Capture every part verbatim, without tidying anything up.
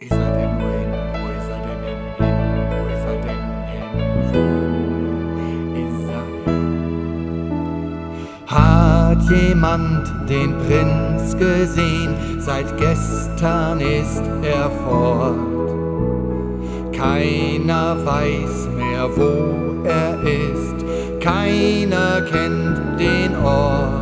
Ist er denn nur hin? Wo ist er denn hin? Hin? Wo ist er denn hin? Wo ist er hin? Hat jemand den Prinz gesehen? Seit gestern ist er fort. Keiner weiß mehr, wo er ist. Keiner kennt den Ort.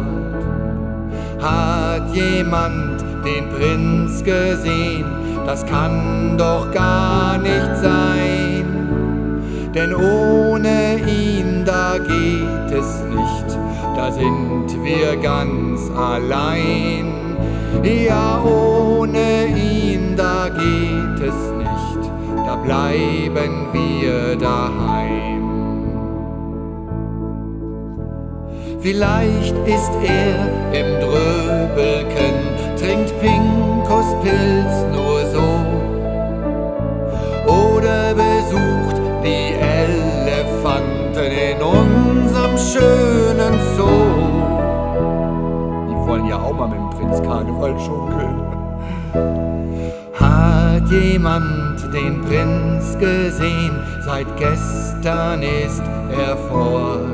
Hat jemand den Prinz gesehen? Das kann doch gar nicht sein, denn ohne ihn da geht es nicht, da sind wir ganz allein. Ja, ohne ihn da geht es nicht, da bleiben wir daheim. Vielleicht ist er im Dröbelken, trinkt Pinkos Pilz nur so, oder besucht die Elefanten in unserem schönen Zoo. Die wollen ja auch mal mit dem Prinz Karneval schunkeln. Hat jemand den Prinz gesehen? Seit gestern ist er fort.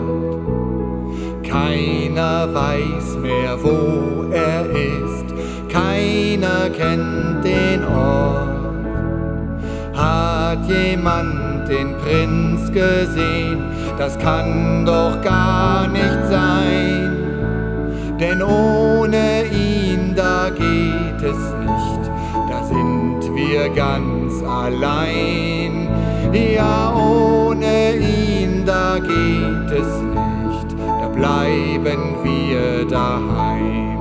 Keiner weiß mehr, wo er ist, keiner kennt den Ort. Hat jemand den Prinz gesehen? Das kann doch gar nicht sein, denn ohne ihn da geht es nicht, da sind wir ganz allein. Ja, ohne ihn da geht es nicht, da bleiben wir daheim.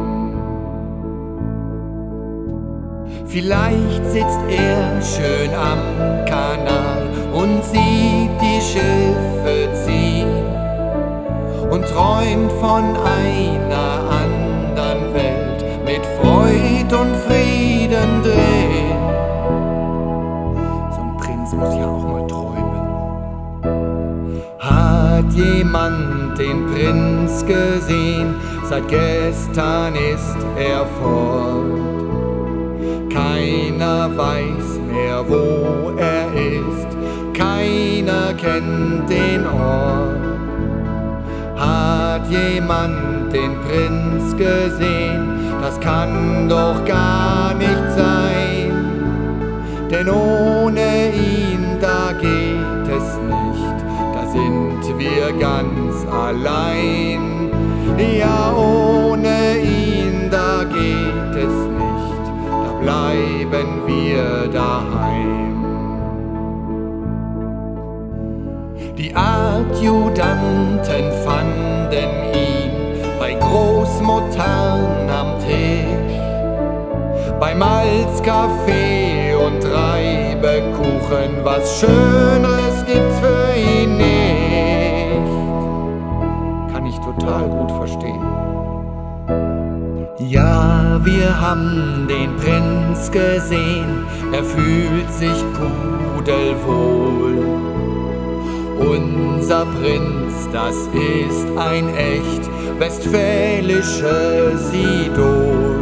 Vielleicht sitzt er schön am Kanal und sieht die Schiffe ziehen und träumt von einer anderen Welt mit Freud und Frieden drin. So ein Prinz muss ja auch mal träumen. Hat jemand den Prinz gesehen? Seit gestern ist er fort. Keiner weiß mehr, wo er ist, keiner kennt den Ort. Hat jemand den Prinz gesehen? Das kann doch gar nicht sein, denn ohne ihn da geht es nicht, da sind wir ganz allein. Ja, ohne ihn da geht es nicht, da bleiben wir daheim. Die Adjutanten fanden ihn bei Großmuttern am Tisch, bei Malzkaffee und Reibekuchen. Was Schöneres gibt's für ihn nicht. Kann ich total gut verstehen. Ja, wir haben den Prinz gesehen, er fühlt sich pudelwohl. Unser Prinz, das ist ein echt westfälisches Idol.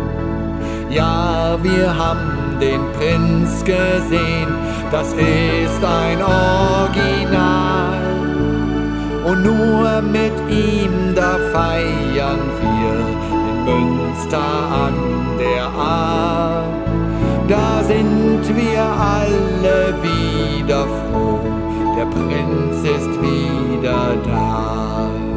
Ja, wir haben den Prinz gesehen, das ist ein Original. Und nur mit ihm, da feiern wir in Münster an der Ahr. Da sind wir alle wieder froh, der Prinz ist wieder da.